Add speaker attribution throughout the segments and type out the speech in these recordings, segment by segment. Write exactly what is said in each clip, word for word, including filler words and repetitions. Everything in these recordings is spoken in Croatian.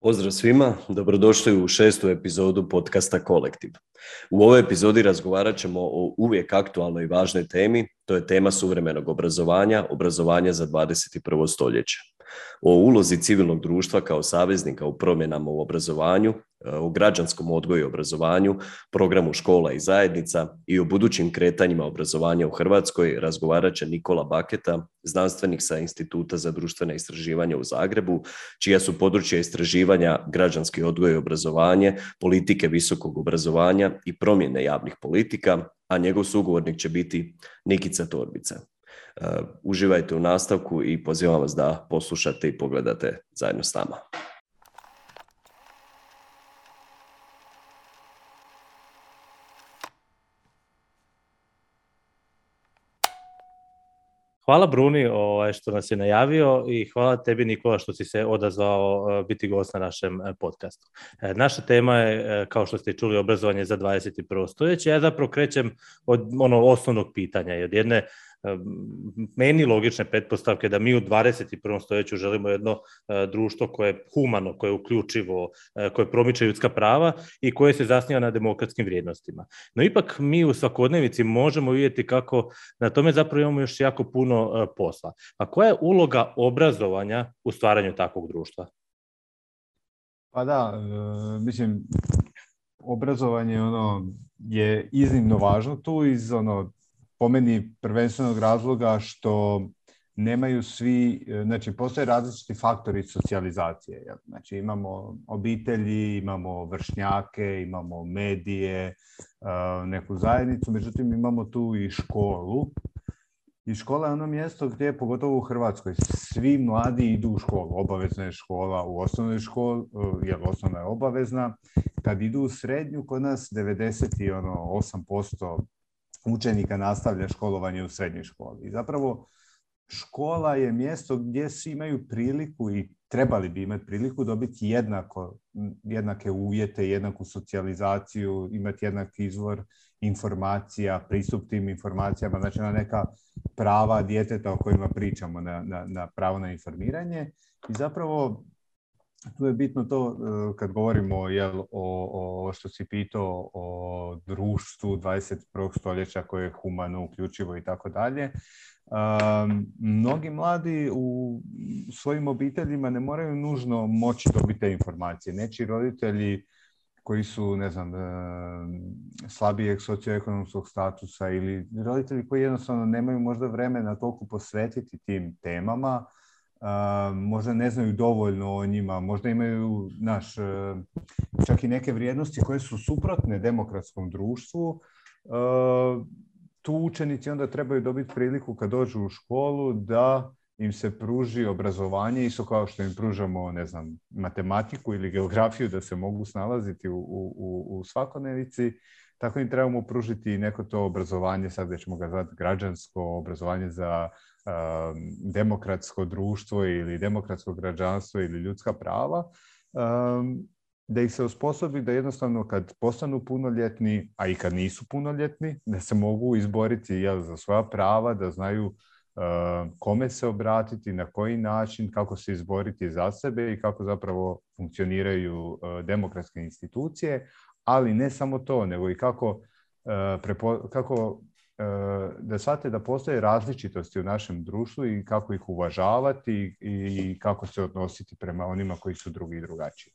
Speaker 1: Pozdrav svima, dobrodošli u šestu epizodu podcasta Kolektiv. U ovoj epizodi razgovarat ćemo o uvijek aktualnoj i važnoj temi, to je tema suvremenog obrazovanja, obrazovanja za dvadeset prvo stoljeće. O ulozi civilnog društva kao saveznika u promjenama u obrazovanju, o građanskom odgoju i obrazovanju, programu škola i zajednica i o budućim kretanjima obrazovanja u Hrvatskoj razgovarat će Nikola Baketa, znanstvenik sa Instituta za društvena istraživanja u Zagrebu, čija su područja istraživanja građanski odgoj i obrazovanje, politike visokog obrazovanja i promjene javnih politika, a njegov sugovornik će biti Nikica Torbica. Uh, uživajte u nastavku i pozivam vas da poslušate i pogledate zajedno s nama.
Speaker 2: Hvala Bruni o, što nas je najavio i hvala tebi Nikola što si se odazvao biti gost na našem podcastu. Naša tema je, kao što ste čuli, obrazovanje za dvadeset prvo stoljeće. Ja zapravo krećem od ono osnovnog pitanja i od jedne meni logične pretpostavke da mi u dvadeset prvom stoljeću želimo jedno društvo koje je humano, koje je uključivo, koje promiče ljudska prava i koje se zasniva na demokratskim vrijednostima. No ipak mi u svakodnevici možemo vidjeti kako na tome zapravo imamo još jako puno posla. A koja je uloga obrazovanja u stvaranju takvog društva?
Speaker 3: Pa da, e, mislim, obrazovanje ono je iznimno važno tu iz ono po meni prvenstvenog razloga što nemaju svi, znači postoje različiti faktori socijalizacije. Znači imamo obitelji, imamo vršnjake, imamo medije, neku zajednicu, međutim imamo tu i školu. I škola je ono mjesto gdje, pogotovo u Hrvatskoj, svi mladi idu u školu. Obavezna je škola u osnovnoj školi, jer osnovna je obavezna. Kad idu u srednju, kod nas devedeset osam posto učenika nastavlja školovanje u srednjoj školi. I zapravo škola je mjesto gdje svi imaju priliku i trebali bi imati priliku dobiti jednako, jednake uvjete, jednaku socijalizaciju, imati jednak izvor informacija, pristup tim informacijama, znači na neka prava djeteta o kojima pričamo, na, na, na pravo na informiranje. I zapravo tu je bitno to kad govorimo jel, o, o što si pitao o društvu dvadeset prvog stoljeća koje je humano, uključivo i tako dalje. Mnogi mladi u svojim obiteljima ne moraju nužno moći dobiti te informacije. Nečiji roditelji koji su, ne znam, slabijeg socioekonomskog statusa ili roditelji koji jednostavno nemaju možda vremena toliko posvetiti tim temama, Uh, možda ne znaju dovoljno o njima, možda imaju naš, uh, čak i neke vrijednosti koje su suprotne demokratskom društvu. Uh, tu učenici onda trebaju dobiti priliku kad dođu u školu da im se pruži obrazovanje, isto kao što im pružamo, ne znam, matematiku ili geografiju da se mogu snalaziti u, u, u svakodnevici. Tako im trebamo pružiti neko to obrazovanje, sad da ćemo ga zvati građansko obrazovanje za um, demokratsko društvo ili demokratsko građanstvo ili ljudska prava, um, da ih se osposobi da jednostavno kad postanu punoljetni, a i kad nisu punoljetni, da se mogu izboriti jel, za svoja prava, da znaju uh, kome se obratiti, na koji način, kako se izboriti za sebe i kako zapravo funkcioniraju uh, demokratske institucije. Ali ne samo to, nego i kako, uh, prepo, kako uh, da shvate da postoje različitosti u našem društvu i kako ih uvažavati i, i kako se odnositi prema onima koji su drugi i drugačiji.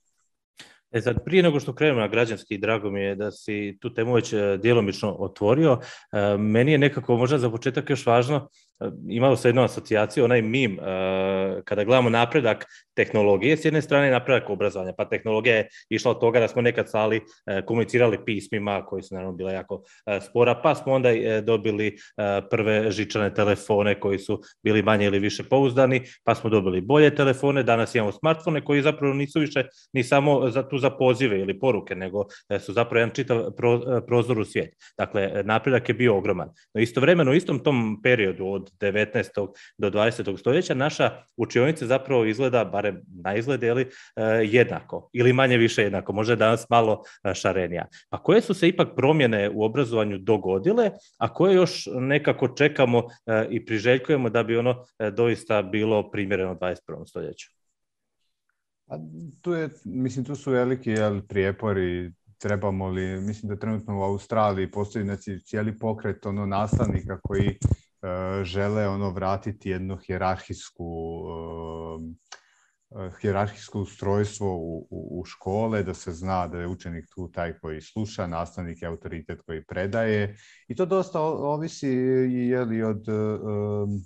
Speaker 2: E sad, prije nego što krenemo na građanski, drago mi je da si tu temu već djelomično otvorio. E, meni je nekako možda za početak još važno, imalo se jednu asocijaciju, onaj mim, e, kada gledamo napredak tehnologije, s jedne strane napredak obrazovanja, pa tehnologija je išla od toga da smo nekad slali, e, komunicirali pismima, koji su naravno bile jako e, spora, pa smo onda e, dobili e, prve žičane telefone koji su bili manje ili više pouzdani, pa smo dobili bolje telefone, danas imamo smartfone koji zapravo nisu više ni samo za tu za pozive ili poruke, nego su zapravo jedan čitav pro, prozor u svijet. Dakle, napredak je bio ogroman. No istovremeno u istom tom periodu od devetnaestog do dvadesetog stoljeća naša učionica zapravo izgleda, barem na izgled, jeli, jednako ili manje više jednako, možda je danas malo šarenija. A koje su se ipak promjene u obrazovanju dogodile, a koje još nekako čekamo i priželjkujemo da bi ono doista bilo primjereno dvadeset prvom stoljeću?
Speaker 3: A tu je, mislim, tu su veliki jel, prijepori. Trebamo li, mislim da trenutno u Australiji postoji znači, cijeli pokret ono, nastavnika koji uh, žele ono, vratiti jednu hijerarhijsku uh, hijerarhijsko ustrojstvo u, u, u škole, da se zna da je učenik tu taj koji sluša, nastavnik je autoritet koji predaje. I to dosta ovisi je li od um,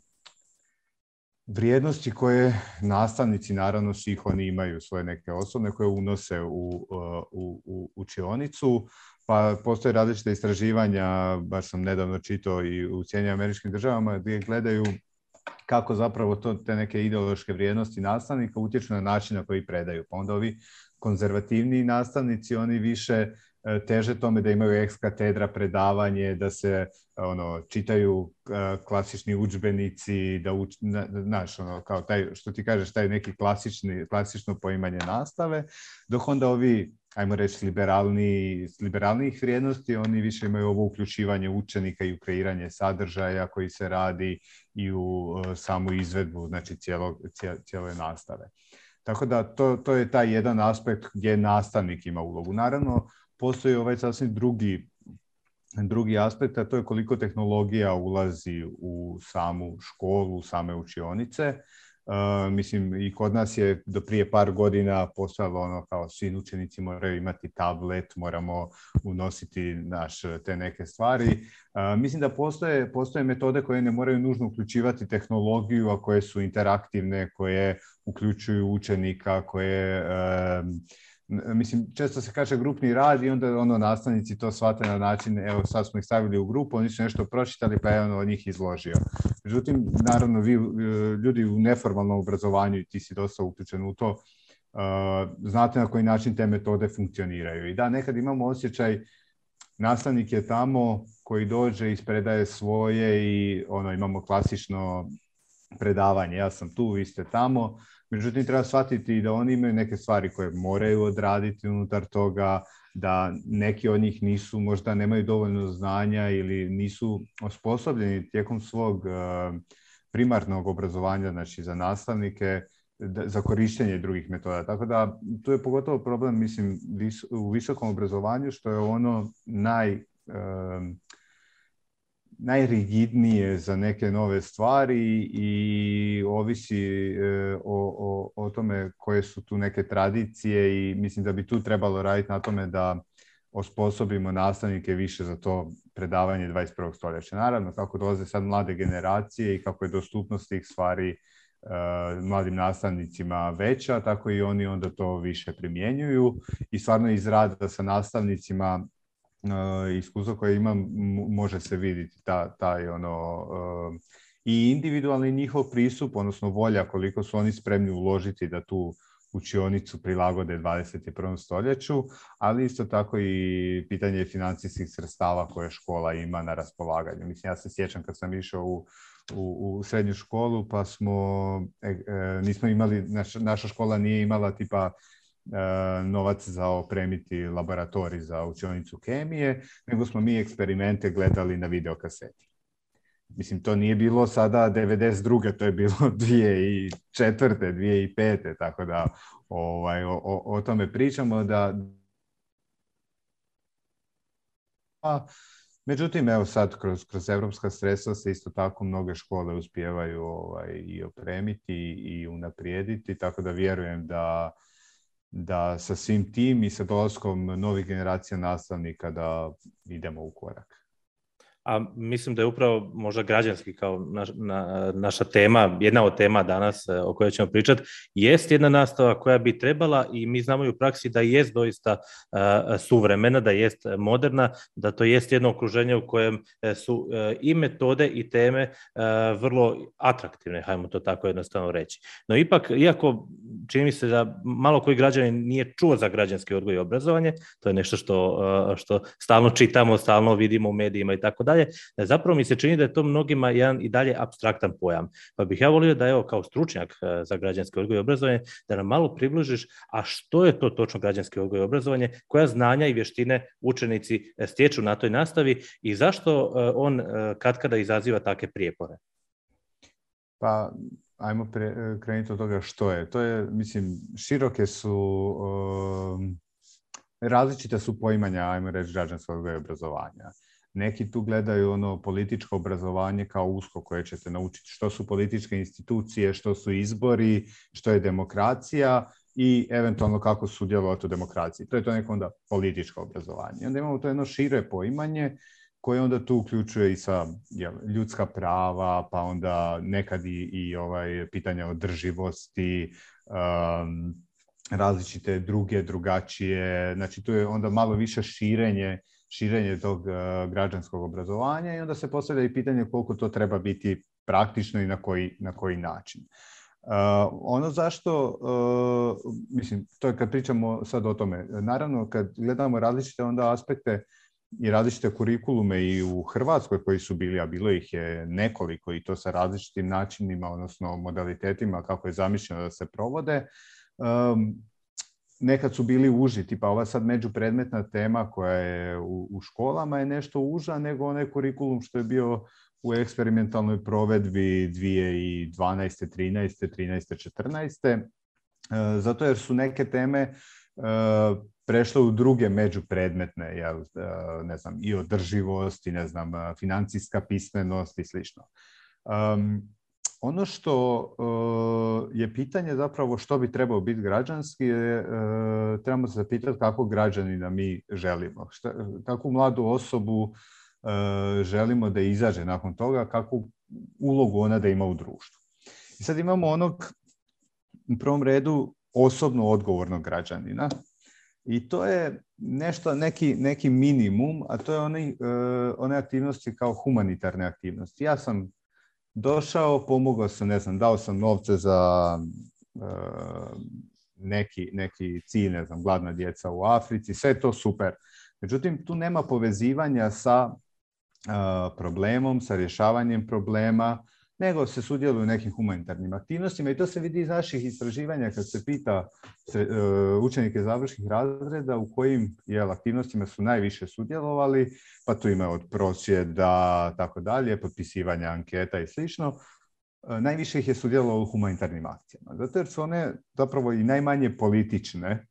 Speaker 3: vrijednosti koje nastavnici, naravno svih oni imaju svoje neke osobne koje unose u, u, u učionicu. Pa postoje različite istraživanja, baš sam nedavno čitao i u Sjedinjenim Američkim Državama, gdje gledaju kako zapravo to, te neke ideološke vrijednosti nastavnika utječu na način na koji predaju. Pa onda ovi konzervativni nastavnici, oni više teže tome da imaju ex katedra predavanje, da se ono, čitaju klasični udžbenici, da uč, znaš, ono, kao taj, što ti kažeš, taj neki klasični, klasično poimanje nastave, dok onda ovi, ajmo reći, liberalni, liberalnih vrijednosti, oni više imaju ovo uključivanje učenika i u kreiranje sadržaja koji se radi i u uh, samu izvedbu, znači cijelo, cijele nastave. Tako da to, to je taj jedan aspekt gdje nastavnik ima ulogu. Naravno, postoji ovaj sasvim drugi, drugi aspekt, a to je koliko tehnologija ulazi u samu školu, u same učionice. Uh, mislim, i kod nas je do prije par godina postojalo ono kao svi učenici moraju imati tablet, moramo unositi naš, te neke stvari. Uh, mislim da postoje, postoje metode koje ne moraju nužno uključivati tehnologiju, a koje su interaktivne, koje uključuju učenika, koje... Uh, Mislim, često se kaže grupni rad i onda ono nastavnici to shvate na način, evo sad smo ih stavili u grupu, oni su nešto pročitali pa je ono od njih izložio. Međutim, naravno, vi ljudi u neformalnom obrazovanju i ti si dosta uključen u to, uh, znate na koji način te metode funkcioniraju. I da, nekad imamo osjećaj, nastavnik je tamo koji dođe, ispredaje svoje i ono, imamo klasično predavanje, ja sam tu, vi ste tamo. Međutim, treba shvatiti da oni imaju neke stvari koje moraju odraditi unutar toga, da neki od njih nisu, možda nemaju dovoljno znanja ili nisu osposobljeni tijekom svog primarnog obrazovanja, znači za nastavnike, za korištenje drugih metoda. Tako da tu je pogotovo problem, mislim, u visokom obrazovanju, što je ono naj... najrigidnije za neke nove stvari i ovisi e, o, o, o tome koje su tu neke tradicije i mislim da bi tu trebalo raditi na tome da osposobimo nastavnike više za to predavanje dvadeset prvog stoljeća. Naravno, kako dolaze sad mlade generacije i kako je dostupnost tih stvari e, mladim nastavnicima veća, tako i oni onda to više primjenjuju i stvarno iz rada sa nastavnicima Uh, iskustvo koje imam može se vidjeti ta, taj ono uh, i individualni njihov pristup, odnosno volja koliko su oni spremni uložiti da tu učionicu prilagode dvadeset prvom stoljeću, ali isto tako i pitanje financijskih sredstava koje škola ima na raspolaganju. Mislim, ja se sjećam kad sam išao u, u, u srednju školu pa smo e, e, nismo imali, naš, naša škola nije imala tipa novac za opremiti laboratorij za učionicu kemije, nego smo mi eksperimente gledali na videokaseti. Mislim, to nije bilo sada devedeset druge, to je bilo dvije tisuće četvrte, dvije tisuće pete, tako da ovaj, o, o, o tome pričamo. Da... A, međutim, evo sad kroz, kroz evropska sredstva se isto tako mnoge škole uspijevaju ovaj, i opremiti i unaprijediti, tako da vjerujem da da sa svim tim i sa dolaskom novih generacija nastavnika da idemo u korak.
Speaker 2: A mislim da je upravo možda građanski kao naš, na, naša tema, jedna od tema danas o kojoj ćemo pričati, jest jedna nastava koja bi trebala i mi znamo i u praksi da jest doista uh, suvremena, da jest moderna, da to jest jedno okruženje u kojem su uh, i metode i teme uh, vrlo atraktivne, hajmo to tako jednostavno reći. No ipak, iako čini mi se da malo koji građanin nije čuo za građanski odgoj i obrazovanje, to je nešto što, uh, što stalno čitamo, stalno vidimo u medijima i tako dalje, zapravo mi se čini da je to mnogima jedan i dalje apstraktan pojam. Pa bih ja volio da, evo, kao stručnjak za građanski odgoj i obrazovanje, da nam malo približiš, a što je to točno građanski odgoj i obrazovanje, koja znanja i vještine učenici stječu na toj nastavi i zašto on katkada izaziva takve prijepore?
Speaker 3: Pa, ajmo pre, krenuti od toga što je. To je, mislim, široke su, um, različite su poimanja, ajmo reći, građanskog odgoja i obrazovanja. Neki tu gledaju ono političko obrazovanje kao usko koje ćete naučiti što su političke institucije, što su izbori, što je demokracija i eventualno kako sudjelovati u demokraciji. To je to neko onda političko obrazovanje. I onda imamo to jedno šire poimanje koje onda tu uključuje i sa jel, ljudska prava, pa onda nekad i, i ovaj, pitanja održivosti, um, različite druge, drugačije. Znači tu je onda malo više širenje, širenje tog uh, građanskog obrazovanja i onda se postavlja i pitanje koliko to treba biti praktično i na koji, na koji način. Uh, ono zašto, uh, mislim, to je kad pričamo sad o tome. Naravno, kad gledamo različite onda aspekte i različite kurikulume i u Hrvatskoj koji su bili, a bilo ih je nekoliko i to sa različitim načinima, odnosno modalitetima kako je zamišljeno da se provode, um, nekad su bili uži, tipa ova sad međupredmetna tema koja je u, u školama je nešto uža nego onaj kurikulum što je bio u eksperimentalnoj provedbi dvije tisuće dvanaeste, trinaeste, trinaeste, četrnaeste. Uh, zato jer su neke teme uh, prešle u druge međupredmetne, jel, uh, ne znam, i održivost, i ne znam, financijska pismenost i slično. Um, ono što uh, je pitanje zapravo što bi trebao biti građanski, je, uh, trebamo se zapitati kako građanina mi želimo. Šta, kakvu mladu osobu uh, želimo da izađe nakon toga, kakvu ulogu ona da ima u društvu. I sad imamo onog, u prvom redu, osobno odgovornog građanina. I to je nešto, neki, neki minimum, a to je one, uh, one aktivnosti kao humanitarne aktivnosti. Ja sam došao, pomogao sam, ne znam, dao sam novce za uh, neki, neki cilj, ne znam, gladna djeca u Africi, sve je to super. Međutim, tu nema povezivanja sa uh, problemom, sa rješavanjem problema, nego se sudjeluje u nekim humanitarnim aktivnostima i to se vidi iz naših istraživanja kad se pita učenike završnih razreda u kojim jel, aktivnostima su najviše sudjelovali, pa tu ima od prosvjeda, tako dalje, potpisivanja anketa i slično. Najviše ih je sudjelovalo u humanitarnim akcijama, zato jer su one zapravo i najmanje politične.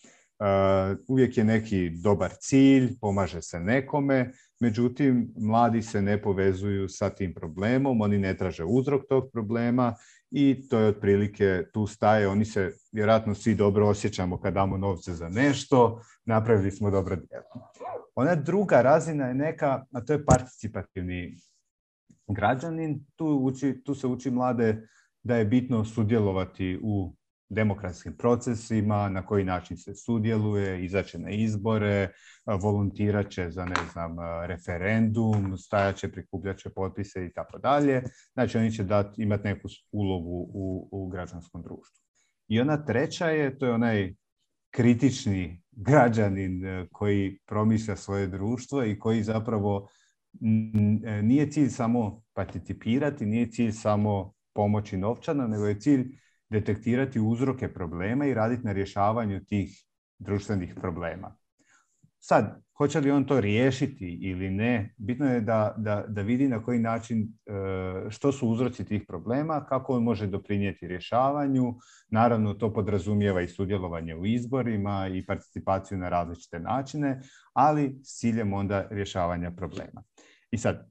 Speaker 3: Uh, uvijek je neki dobar cilj, pomaže se nekome, međutim, mladi se ne povezuju sa tim problemom, oni ne traže uzrok tog problema i to je otprilike, tu staje, oni se vjerojatno svi dobro osjećamo kad damo novce za nešto, napravili smo dobro djelo. Ona druga razina je neka, a to je participativni građanin, tu, uči, tu se uči mlade da je bitno sudjelovati u demokratskim procesima, na koji način se sudjeluje, izaće na izbore, volontirat će za, ne znam, referendum, stajat će, prikupljat će potpise i tako dalje. Znači, oni će dati, imati neku ulogu u, u građanskom društvu. I ona treća je, to je onaj kritični građanin koji promišlja svoje društvo i koji zapravo nije cilj samo participirati, nije cilj samo pomoći novčano, nego je cilj detektirati uzroke problema i raditi na rješavanju tih društvenih problema. Sad, hoće li on to riješiti ili ne, bitno je da, da, da vidi na koji način, što su uzroci tih problema, kako on može doprinijeti rješavanju. Naravno, to podrazumijeva i sudjelovanje u izborima i participaciju na različite načine, ali s ciljem onda rješavanja problema. I sad,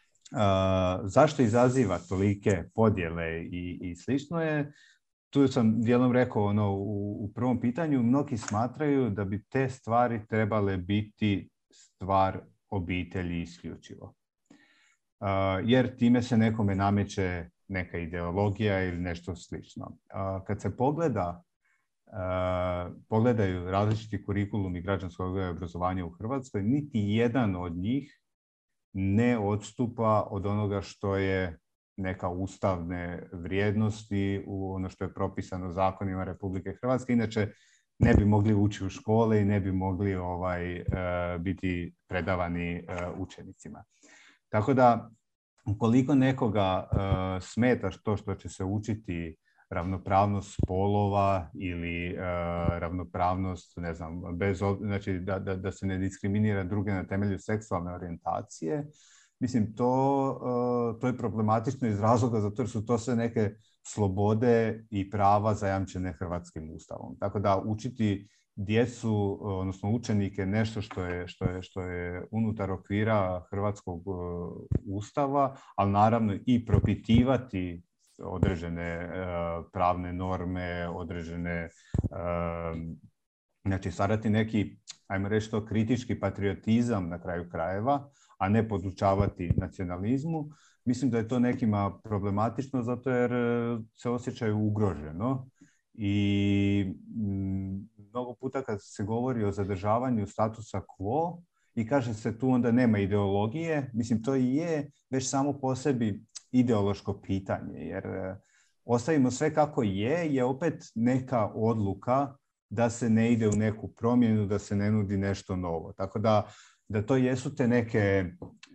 Speaker 3: zašto izaziva tolike podjele i, i slično je, tu sam dijelom rekao ono, u, u prvom pitanju, mnogi smatraju da bi te stvari trebale biti stvar obitelji isključivo. Uh, jer time se nekome nameće neka ideologija ili nešto slično. Uh, kad se pogleda, uh, pogledaju različiti kurikulumi građanskog odgoja i obrazovanja u Hrvatskoj, niti jedan od njih ne odstupa od onoga što je neka ustavne vrijednosti u ono što je propisano zakonima Republike Hrvatske. Inače, ne bi mogli ući u škole i ne bi mogli ovaj, biti predavani učenicima. Tako da, ukoliko nekoga smeta to što će se učiti ravnopravnost spolova ili ravnopravnost, ne znam, bez, znači da, da, da se ne diskriminira druge na temelju seksualne orijentacije, mislim, to, to je problematično iz razloga zato jer su to sve neke slobode i prava zajamčene Hrvatskim ustavom. Tako da učiti djecu, odnosno učenike, nešto što je, što je, što je unutar okvira Hrvatskog ustava, ali naravno i propitivati određene uh, pravne norme, određene, uh, znači stvarati neki, ajmo reći to, kritički patriotizam na kraju krajeva, a ne podučavati nacionalizmu. Mislim da je to nekima problematično zato jer se osjećaju ugroženo i m, mnogo puta kad se govori o zadržavanju statusa quo i kaže se tu onda nema ideologije, mislim to i je već samo po sebi ideološko pitanje, jer ostavimo sve kako je, je opet neka odluka da se ne ide u neku promjenu, da se ne nudi nešto novo. Tako da, da to jesu te neke e,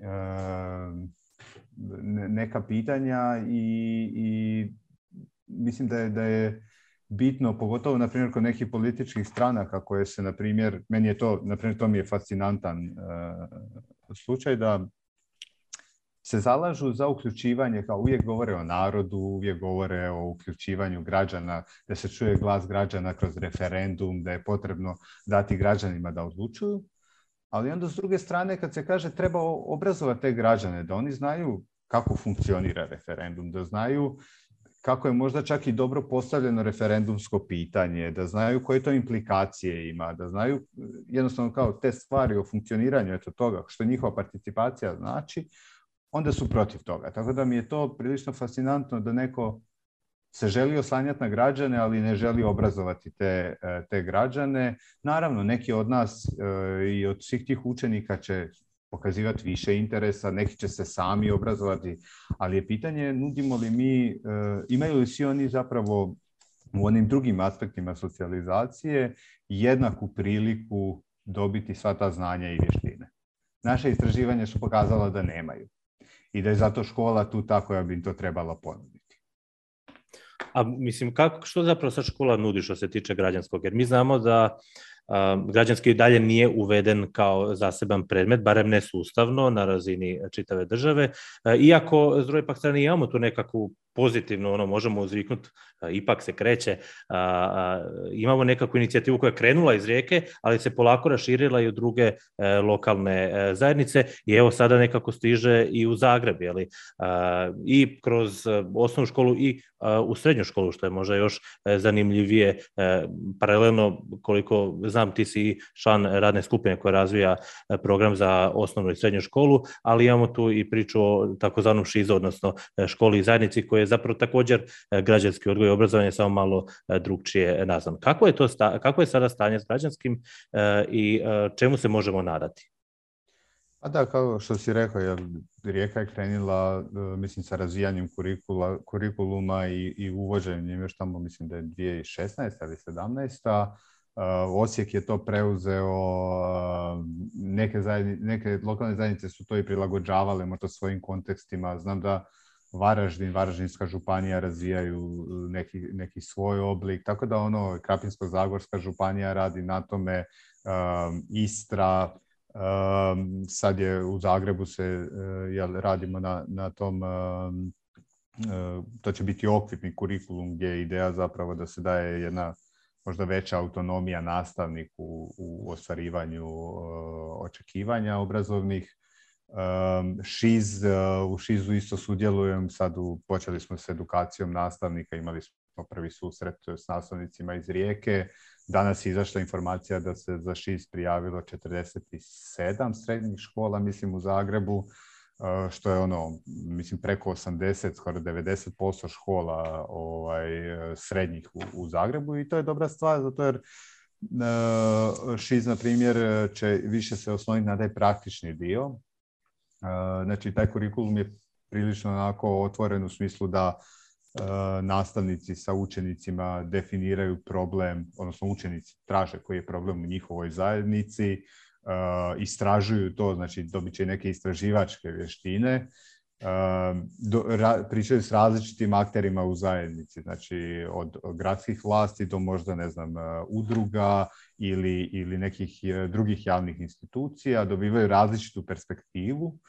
Speaker 3: neka pitanja i, i mislim da je, da je bitno, pogotovo na primjer kod nekih političkih stranaka koje se, na primjer, meni je to, na primjer, to mi je fascinantan uh, slučaj da se zalažu za uključivanje, kao uvijek govore o narodu, uvijek govore o uključivanju građana, da se čuje glas građana kroz referendum, da je potrebno dati građanima da odlučuju, ali onda s druge strane kad se kaže treba obrazovati te građane, da oni znaju kako funkcionira referendum, da znaju kako je možda čak i dobro postavljeno referendumsko pitanje, da znaju koje to implikacije ima, da znaju jednostavno kao te stvari o funkcioniranju eto toga, što njihova participacija znači, onda su protiv toga. Tako da mi je to prilično fascinantno da neko se želi oslanjati na građane, ali ne želi obrazovati te, te građane. Naravno, neki od nas i od svih tih učenika će pokazivati više interesa, neki će se sami obrazovati, ali je pitanje nudimo li mi, imaju li svi oni zapravo u onim drugim aspektima socijalizacije jednaku priliku dobiti sva ta znanja i vještine. Naše istraživanja su pokazala da nemaju i da je zato škola tu ta koja bi im to trebala ponuditi.
Speaker 2: A mislim, kako, što zapravo sad škola nudi što se tiče građanskog? Jer mi znamo da Um, građanski dalje nije uveden kao zaseban predmet, barem ne sustavno na razini čitave države, uh, iako s druge pak strane imamo tu nekakvu pozitivno, ono, možemo uzviknuti, ipak se kreće, a, a, imamo nekakvu inicijativu koja je krenula iz Rijeke, ali se polako raširila i u druge e, lokalne e, zajednice i evo sada nekako stiže i u Zagreb, jeli, a, i kroz osnovnu školu i a, u srednju školu, što je možda još e, zanimljivije. E, paralelno, koliko znam, ti si član radne skupine koja razvija program za osnovnu i srednju školu, ali imamo tu i priču o takozvanom šizu, odnosno školi i zajednici, koje je zapravo također građanski odgoj i obrazovanje, samo malo drugčije nazvan. Kako je to sta, kako je sada stanje s građanskim e, i e, čemu se možemo nadati?
Speaker 3: A da, kao što si rekao, jer Rijeka je krenila, mislim, sa razvijanjem kurikula, kurikuluma i, i uvođenjem još tamo, mislim da je dvije tisuće šesnaesta ili sedamnaesta. Osijek je to preuzeo, neke, zajednice, neke lokalne zajednice su to i prilagođavale možda svojim kontekstima. Znam da Varaždin, Varaždinska županija razvijaju neki, neki svoj oblik, tako da ono, Krapinsko-zagorska županija radi na tome, um, Istra, um, sad je u Zagrebu se uh, jel, radimo na, na tom, um, uh, to će biti okvirni kurikulum gdje je ideja zapravo da se daje jedna možda veća autonomija nastavniku u ostvarivanju uh, očekivanja obrazovnih. Um, šiz, uh, u šizu isto sudjelujem, sad u, počeli smo s edukacijom nastavnika, imali smo prvi susret s nastavnicima iz Rijeke. Danas je izašla informacija da se za šiz prijavilo četrdeset sedam srednjih škola, mislim, u Zagrebu, uh, što je ono, mislim, preko osamdeset, skoro devedeset posto škola ovaj, srednjih u, u Zagrebu, i to je dobra stvar, zato jer uh, šiz, na primjer, će više se osloniti na taj praktični dio. Znači, taj kurikulum je prilično onako otvoren u smislu da uh, nastavnici sa učenicima definiraju problem, odnosno učenici traže koji je problem u njihovoj zajednici, uh, istražuju to, znači dobit će neke istraživačke vještine, uh, do, ra, pričaju s različitim akterima u zajednici, znači od, od gradskih vlasti do možda, ne znam, uh, udruga ili, ili nekih drugih javnih institucija, dobivaju različitu perspektivu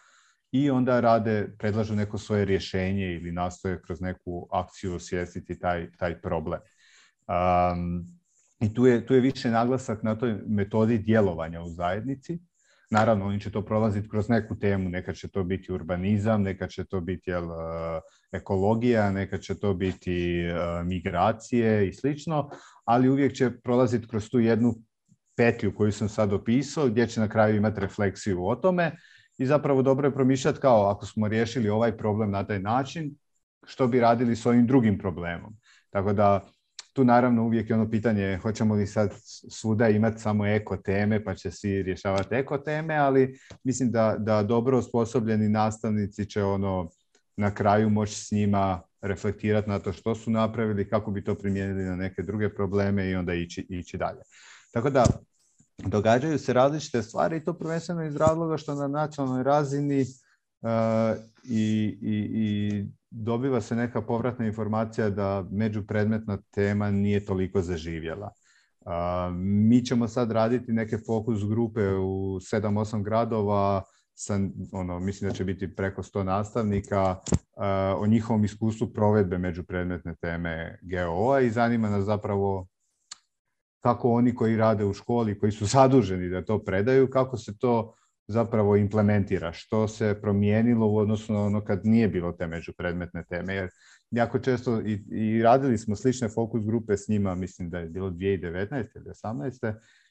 Speaker 3: i onda rade, predlažu neko svoje rješenje ili nastoje kroz neku akciju osvijestiti taj, taj problem. Um, I tu je, tu je više naglasak na toj metodi djelovanja u zajednici. Naravno, oni će to prolaziti kroz neku temu, nekad će to biti urbanizam, nekad će to biti jel, ekologija, nekad će to biti uh, migracije i slično, ali uvijek će prolaziti kroz tu jednu petlju koju sam sad opisao, gdje će na kraju imati refleksiju o tome i zapravo dobro je promišljati kao ako smo riješili ovaj problem na taj način, što bi radili s ovim drugim problemom. Tako da tu naravno uvijek je ono pitanje hoćemo li sad svuda imati samo eko teme pa će svi rješavati eko teme, ali mislim da, da dobro osposobljeni nastavnici će ono na kraju moći s njima reflektirati na to što su napravili, kako bi to primijenili na neke druge probleme i onda ići, ići dalje. Tako da događaju se različite stvari i to prvenstveno iz razloga što na nacionalnoj razini uh, i, i, i dobiva se neka povratna informacija da međupredmetna tema nije toliko zaživjela. Uh, mi ćemo sad raditi neke fokus grupe u sedam osam gradova, sa, ono, mislim da će biti preko sto nastavnika, uh, o njihovom iskustvu provedbe međupredmetne teme G O A i zanima nas zapravo kako oni koji rade u školi, koji su zaduženi da to predaju, kako se to zapravo implementira, što se promijenilo u odnosu na ono kad nije bilo te međupredmetne teme. Jer jako često i, i radili smo slične fokus grupe s njima, mislim da je bilo dvije tisuće devetnaeste ili osamnaeste. E,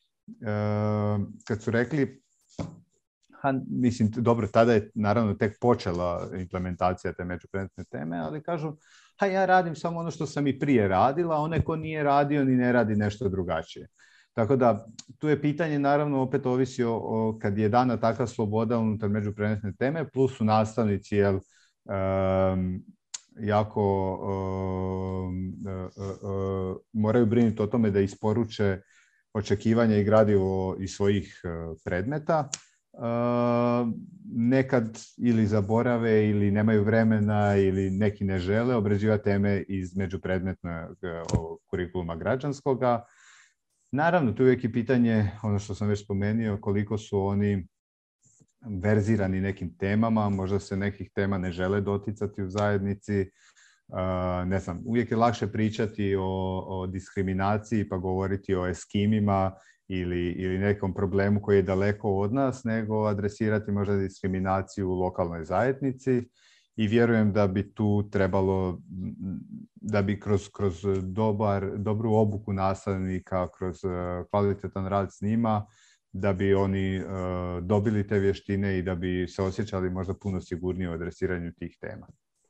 Speaker 3: kad su rekli, ha, mislim, dobro, tada je naravno tek počela implementacija te međupredmetne teme, ali kažu, ha, ja radim samo ono što sam i prije radila, onaj ko nije radio ni ne radi nešto drugačije. Tako da tu je pitanje, naravno, opet ovisi o, o kad je dana takva sloboda unutar međupredmetne teme, plus su nastavnici, jel, um, jako um, uh, uh, moraju brinuti o tome da isporuče očekivanja i gradivo iz svojih uh, predmeta. Uh, nekad ili zaborave ili nemaju vremena ili neki ne žele obrađivati teme iz međupredmetnog uh, kurikuluma građanskoga. Naravno, tu je uvijek i pitanje, ono što sam već spomenuo, koliko su oni verzirani nekim temama, možda se nekih tema ne žele doticati u zajednici. Uh, ne znam, uvijek je lakše pričati o, o diskriminaciji pa govoriti o eskimima ili, ili nekom problemu koji je daleko od nas, nego adresirati možda diskriminaciju u lokalnoj zajednici. I vjerujem da bi tu trebalo, da bi kroz, kroz dobar, dobru obuku nastavnika, kroz kvalitetan rad s njima, da bi oni uh, dobili te vještine i da bi se osjećali možda puno sigurnije u adresiranju tih tema.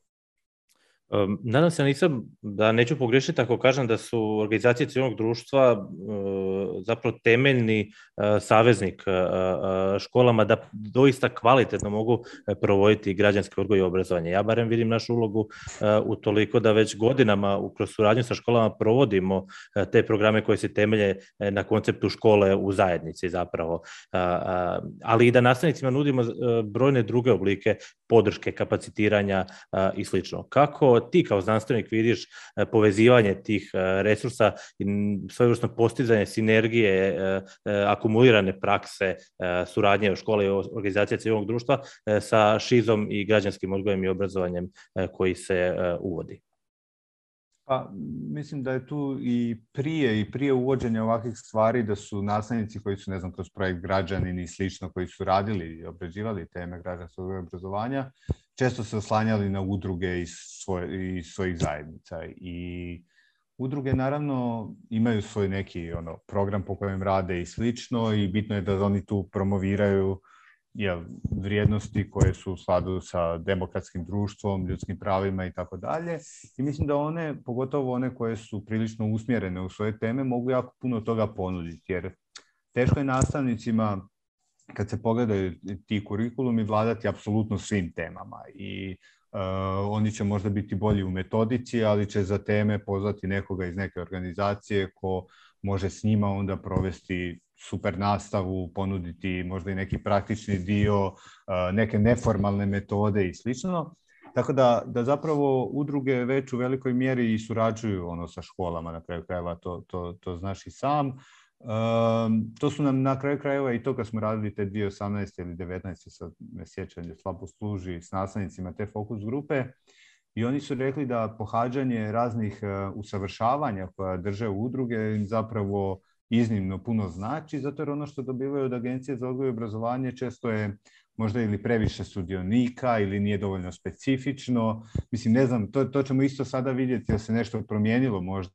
Speaker 2: Um, nadam se nisam, da neću pogriješiti ako kažem da su organizacije civilnog društva uh, zapravo temeljni uh, saveznik uh, uh, školama da doista kvalitetno mogu uh, provoditi građanski odgoj i obrazovanje. Ja barem vidim našu ulogu uh, u toliko da već godinama kroz suradnju sa školama provodimo uh, te programe koje se temelje uh, na konceptu škole u zajednici zapravo. Uh, uh, ali i da nastavnicima nudimo uh, brojne druge oblike podrške, kapacitiranja uh, i slično. Kako ti kao znanstvenik vidiš povezivanje tih resursa i svojevrsno postizanje sinergije, akumulirane prakse, suradnje u škole i organizacije civilnog društva sa šizom i građanskim odgojem i obrazovanjem koji se uvodi?
Speaker 3: Pa, mislim da je tu i prije i prije uvođenja ovakvih stvari da su nastavnici koji su, ne znam, kroz projekt Građanin i slično, koji su radili i obrađivali teme građanskog obrazovanja, često se oslanjali na udruge iz, svoje, iz svojih zajednica. I udruge naravno imaju svoj neki ono, program po kojem rade i slično i bitno je da oni tu promoviraju jel, vrijednosti koje su u skladu sa demokratskim društvom, ljudskim pravima i tako dalje. I mislim da one, pogotovo one koje su prilično usmjerene u svoje teme, mogu jako puno toga ponuditi. Jer teško je nastavnicima, kad se pogledaju ti kurikulumi, vladati apsolutno svim temama. I uh, oni će možda biti bolji u metodici, ali će za teme pozvati nekoga iz neke organizacije ko može s njima onda provesti super nastavu, ponuditi možda i neki praktični dio, neke neformalne metode i slično. Tako da, da zapravo udruge već u velikoj mjeri i surađuju ono sa školama, na kraju krajeva to, to, to znaš i sam. Um, to su nam na kraju krajeva i to kad smo radili te dvije tisuće osamnaeste ili devetnaeste, sad me sjećanje slabo služi, s nastavnicima te fokus grupe, i oni su rekli da pohađanje raznih uh, usavršavanja koja drže udruge im zapravo iznimno puno znači, zato jer ono što dobivaju od Agencije za odgoj i obrazovanje često je možda ili previše sudionika ili nije dovoljno specifično. Mislim, ne znam, to, to ćemo isto sada vidjeti da se nešto promijenilo možda.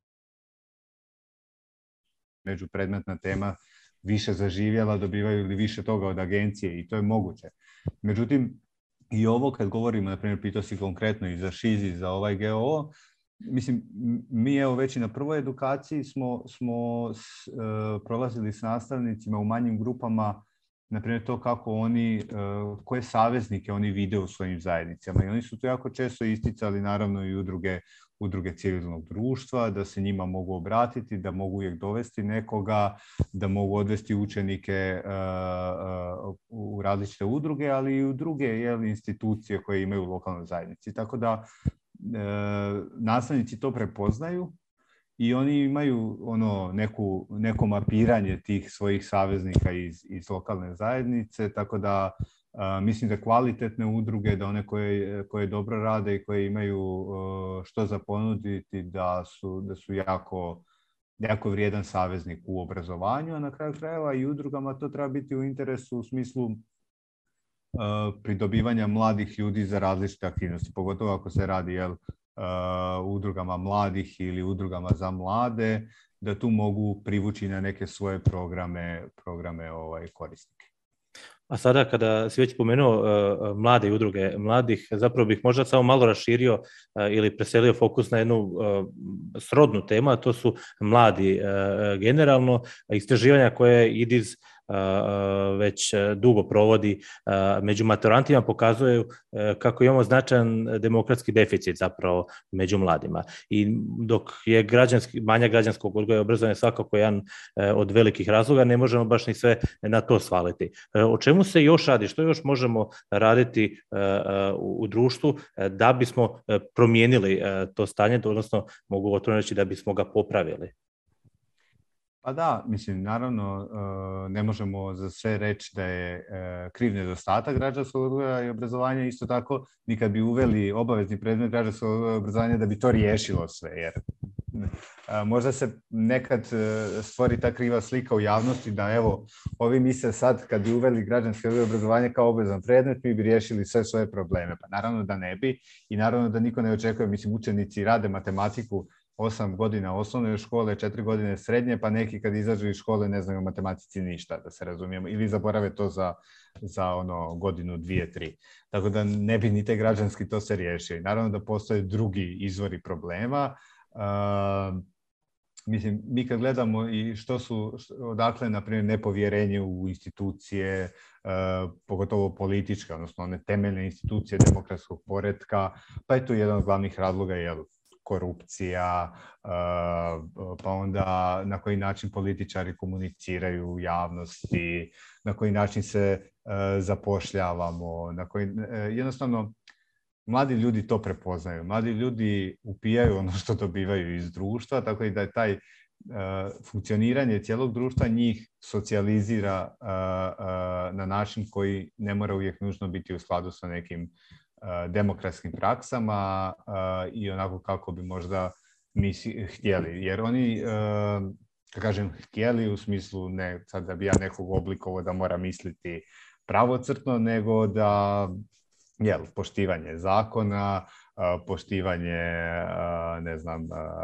Speaker 3: Međupredmetna tema više zaživjela, dobivaju li više toga od agencije i to je moguće. Međutim, i ovo kad govorimo, na primjer, pitao si konkretno i za Šizi, za ovaj G O O, mislim, mi evo već i na prvoj edukaciji smo, smo s, e, prolazili s nastavnicima u manjim grupama, na primjer to kako oni, e, koje saveznike oni vide u svojim zajednicama. I oni su to jako često isticali, naravno i udruge, udruge civilnog društva, da se njima mogu obratiti, da mogu uvijek dovesti nekoga, da mogu odvesti učenike uh, uh, u različite udruge, ali i u druge jel, institucije koje imaju u lokalnoj zajednici. Tako da uh, nastavnici to prepoznaju i oni imaju ono neku, neko mapiranje tih svojih saveznika iz, iz lokalne zajednice, tako da Uh, mislim da kvalitetne udruge, da one koje, koje dobro rade i koje imaju uh, što za ponuditi, da su, da su jako, jako vrijedan saveznik u obrazovanju, a na kraju krajeva i udrugama to treba biti u interesu u smislu uh, pridobivanja mladih ljudi za različite aktivnosti, pogotovo ako se radi jel, uh, udrugama mladih ili udrugama za mlade, da tu mogu privući na neke svoje programe, programe ovaj, korisnike.
Speaker 2: A sada kada si već pomenuo uh, mlade udruge mladih, zapravo bih možda samo malo raširio uh, ili preselio fokus na jednu uh, srodnu temu, a to su mladi uh, generalno, istraživanja koje I D I Z već dugo provodi među maturantima pokazuju kako imamo značajan demokratski deficit zapravo među mladima. I dok je građanski, manja građanskog odgoja i obrazovanja svakako jedan od velikih razloga, ne možemo baš ni sve na to svaliti. O čemu se još radi? Što još možemo raditi u društvu da bismo promijenili to stanje, odnosno mogu otvoreno reći da bismo ga popravili?
Speaker 3: Pa da, mislim, naravno ne možemo za sve reći da je kriv nedostatak građanskog odgoja i obrazovanja, isto tako ni kad bi uveli obavezni predmet građanskog odgoja i obrazovanja da bi to riješilo sve, jer možda se nekad stvori ta kriva slika u javnosti da evo, ovi misle sad kad bi uveli građansko odgoj i obrazovanje kao obavezan predmet, mi bi riješili sve svoje probleme. Pa naravno da ne bi i naravno da niko ne očekuje, mislim, učenici rade matematiku osam godina osnovne škole, četiri godine srednje, pa neki kad izađu iz škole ne znaju o matematici ništa, da se razumijemo, ili zaborave to za, za ono godinu, dvije, tri. Tako da ne bi ni te građanski to se riješio. Naravno da postoje drugi izvori problema. Uh, mislim, mi kad gledamo i što su, odakle, na primjer, nepovjerenje u institucije, uh, pogotovo političke, odnosno one temeljne institucije demokratskog poretka, pa je tu jedan od glavnih razloga, jel, korupcija, pa onda na koji način političari komuniciraju u javnosti, na koji način se zapošljavamo, na koji, jednostavno mladi ljudi to prepoznaju. Mladi ljudi upijaju ono što dobivaju iz društva, tako i da je taj funkcioniranje cijelog društva njih socijalizira na način koji ne mora uvijek nužno biti u skladu sa nekim demokratskim praksama i onako kako bi možda mi htjeli. Jer oni, da kažem, htjeli u smislu ne sad da bi ja nekog oblikovao da mora misliti pravocrtno, nego da jel, poštivanje zakona, poštivanje, ne znam,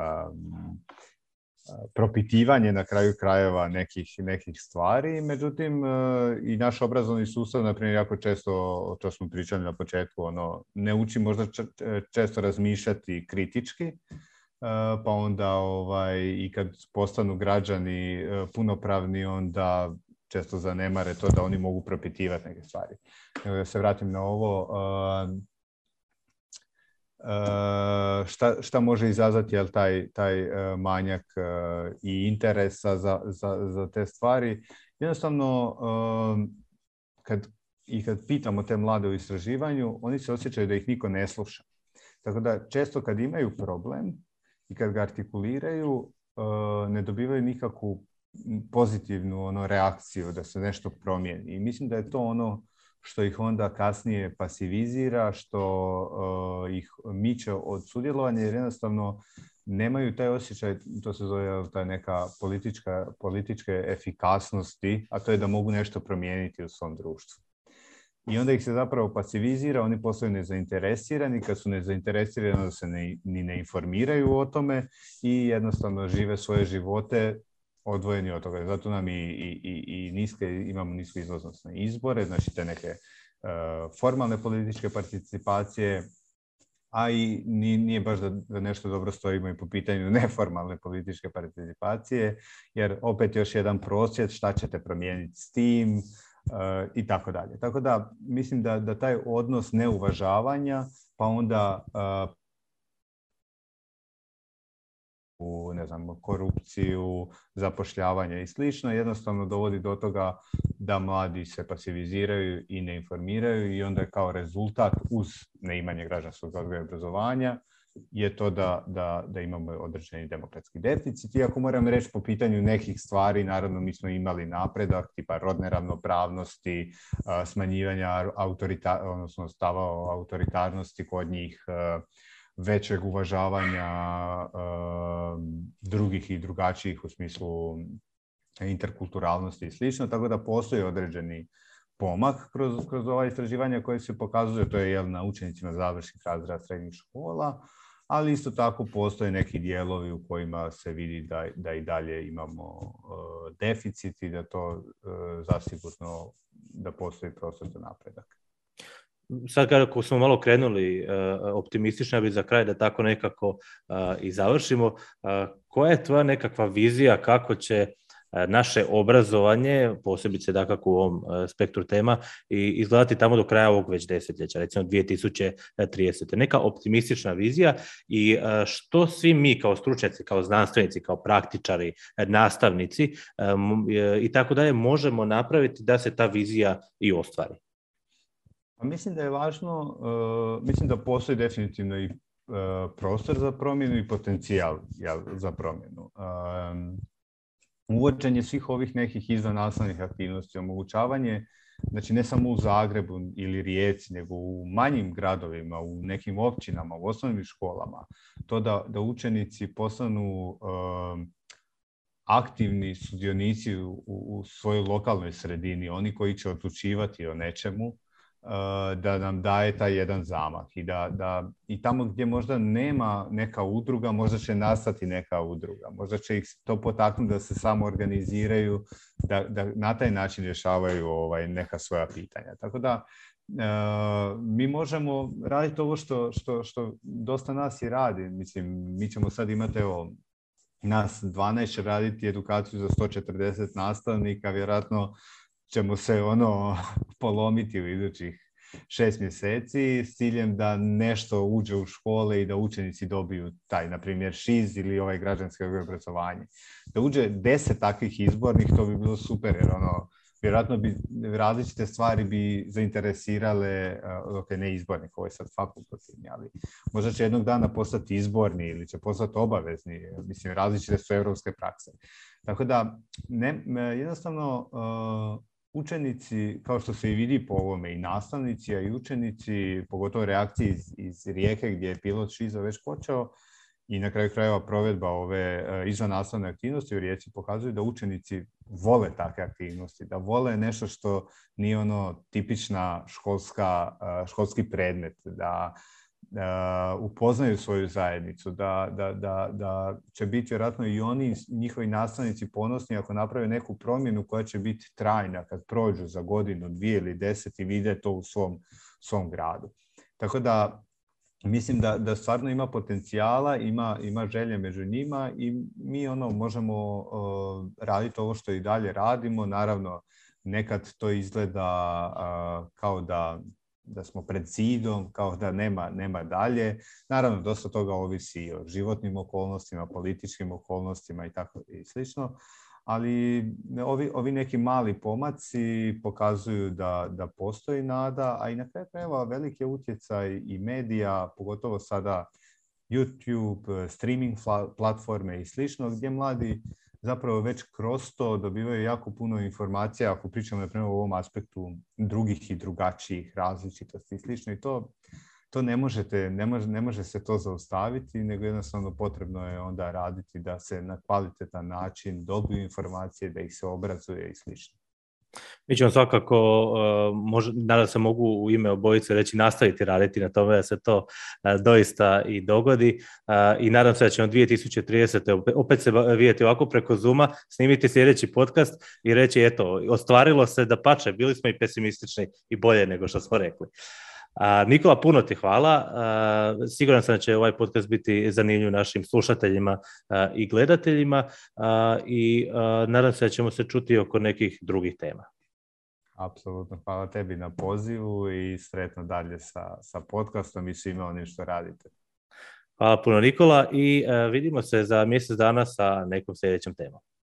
Speaker 3: propitivanje na kraju krajeva nekih, nekih stvari. Međutim, i naš obrazovni sustav, na primjer, jako često, to smo pričali na početku, ono, ne uči možda često razmišljati kritički, pa onda ovaj, i kad postanu građani punopravni, onda često zanemare to da oni mogu propitivati neke stvari. Da se vratim na ovo, Uh, šta, šta može izazvati jel, taj, taj uh, manjak uh, i interesa za, za, za te stvari. Jednostavno, uh, kad, i kad pitamo te mlade u istraživanju, oni se osjećaju da ih niko ne sluša. Tako da često kad imaju problem i kad ga artikuliraju, uh, ne dobivaju nikakvu pozitivnu ono, reakciju, da se nešto promijeni. I mislim da je to ono što ih onda kasnije pasivizira, što uh, ih miče od sudjelovanja, jer jednostavno nemaju taj osjećaj, to se zove ta neka politička, političke efikasnosti, a to je da mogu nešto promijeniti u svom društvu. I onda ih se zapravo pasivizira, oni postaju nezainteresirani, kad su nezainteresirani onda se ne, ni ne informiraju o tome i jednostavno žive svoje živote odvojeni od toga. Zato nam i, i, i niske, imamo nisku izlaznost na izbore, znači te neke uh, formalne političke participacije, a i nije baš da, da nešto dobro stojimo i po pitanju neformalne političke participacije, jer opet još jedan prosvjed, šta ćete promijeniti s tim, uh, i tako dalje. Tako da mislim da, da taj odnos neuvažavanja, pa onda uh, u ne znam, korupciju, zapošljavanje i slično, jednostavno dovodi do toga da mladi se pasiviziraju i ne informiraju i onda je kao rezultat uz neimanje građanskog odgoja i obrazovanja je to da, da, da imamo određeni demokratski deficit. Iako moram reći po pitanju nekih stvari, naravno mi smo imali napredak, tipa rodne ravnopravnosti, smanjivanja autorita, odnosno stava o autoritarnosti kod njih, većeg uvažavanja uh, drugih i drugačijih u smislu interkulturalnosti i slično, tako da postoji određeni pomak kroz, kroz ova istraživanja koje se pokazuje, to je jel, na učenicima završnih razreda srednjih škola, ali isto tako postoje neki dijelovi u kojima se vidi da, da i dalje imamo uh, deficit i da to uh, zasigurno da postoji prostor za napredak.
Speaker 2: Sad kako smo malo krenuli uh, optimistično, bi za kraj da tako nekako uh, i završimo. Uh, koja je tvoja nekakva vizija kako će uh, naše obrazovanje, posebice dakako u ovom uh, spektru tema, i izgledati tamo do kraja ovog već desetljeća, recimo dvije tisuće tridesete. Neka optimistična vizija i uh, što svi mi kao stručnjaci, kao znanstvenici, kao praktičari, nastavnici um, i tako dalje možemo napraviti da se ta vizija i ostvari?
Speaker 3: Pa mislim da je važno, uh, mislim da postoji definitivno i uh, prostor za promjenu i potencijal ja, za promjenu. Um, uvođenje svih ovih nekih izvannastavnih aktivnosti, omogućavanje, znači ne samo u Zagrebu ili Rijeci, nego u manjim gradovima, u nekim općinama, u osnovnim školama, to da, da učenici postanu um, aktivni sudionici u, u svojoj lokalnoj sredini, oni koji će odlučivati o nečemu, da nam daje taj jedan zamah i da, da i tamo gdje možda nema neka udruga, možda će nastati neka udruga, možda će ih to potaknuti da se samo organiziraju, da, da na taj način rješavaju ovaj, neka svoja pitanja. Tako da uh, mi možemo raditi ovo što, što, što dosta nas i radi. Mislim, mi ćemo sad imati, evo, nas dvanaest će raditi edukaciju za sto četrdeset nastavnika, vjerojatno ćemo se ono polomiti u idućih šest mjeseci s ciljem da nešto uđe u škole i da učenici dobiju taj, na primjer, šiz ili ovaj građanski obrazovanje. Da uđe deset takvih izbornih, to bi bilo super, jer ono, vjerojatno bi različite stvari bi zainteresirale, ok, ne izbornik, ovo je sad fakultativni, ali možda će jednog dana postati izborni ili će postati obavezni, mislim, različite su europske prakse. Tako da, ne, jednostavno, uh, učenici, kao što se i vidi po ovome, i nastavnici, a i učenici, pogotovo reakcije iz, iz Rijeke gdje je pilot šiza već počeo i na kraju krajeva provedba ove uh, izvannastavne aktivnosti u Rijeci pokazuju da učenici vole takve aktivnosti, da vole nešto što nije ono tipična školska, uh, školski predmet, da Uh, upoznaju svoju zajednicu, da, da, da, da će biti vjerojatno i oni, njihovi nastavnici ponosni ako naprave neku promjenu koja će biti trajna kad prođu za godinu, dvije ili deset i vide to u svom, svom gradu. Tako da mislim da, da stvarno ima potencijala, ima, ima želje među njima i mi ono možemo uh, raditi ovo što i dalje radimo. Naravno, nekad to izgleda uh, kao da da smo pred zidom, kao da nema, nema dalje. Naravno, dosta toga ovisi o životnim okolnostima, političkim okolnostima i tako i slično, ali ovi, ovi neki mali pomaci pokazuju da, da postoji nada, a i na kraju krajeva veliki je utjecaj i medija, pogotovo sada YouTube, streaming platforme i slično, gdje mladi zapravo već kroz to dobivaju jako puno informacija, ako pričamo na primjer o ovom aspektu drugih i drugačijih različitosti i slično, i to, to ne možete, ne može, ne može se to zaustaviti, nego jednostavno potrebno je onda raditi da se na kvalitetan način dobiju informacije, da ih se obrazuje i slično.
Speaker 2: Mi ćemo svakako, uh, možda, nadam se mogu u ime obojice reći, nastaviti raditi na tome da se to uh, doista i dogodi uh, i nadam se da ćemo dvije tisuće tridesete opet, opet se vidjeti ovako preko Zooma, snimiti sljedeći podcast i reći eto, ostvarilo se, da pače, bili smo i pesimistični i bolje nego što smo rekli. Uh, Nikola, puno ti hvala. Uh, siguran sam da će ovaj podcast biti zanimljiv našim slušateljima uh, i gledateljima uh, i uh, nadam se da ćemo se čuti oko nekih drugih tema.
Speaker 3: Apsolutno, hvala tebi na pozivu i sretno dalje sa, sa podcastom i svime onim što radite.
Speaker 2: Hvala puno, Nikola, i uh, vidimo se za mjesec dana sa nekom sljedećom temom.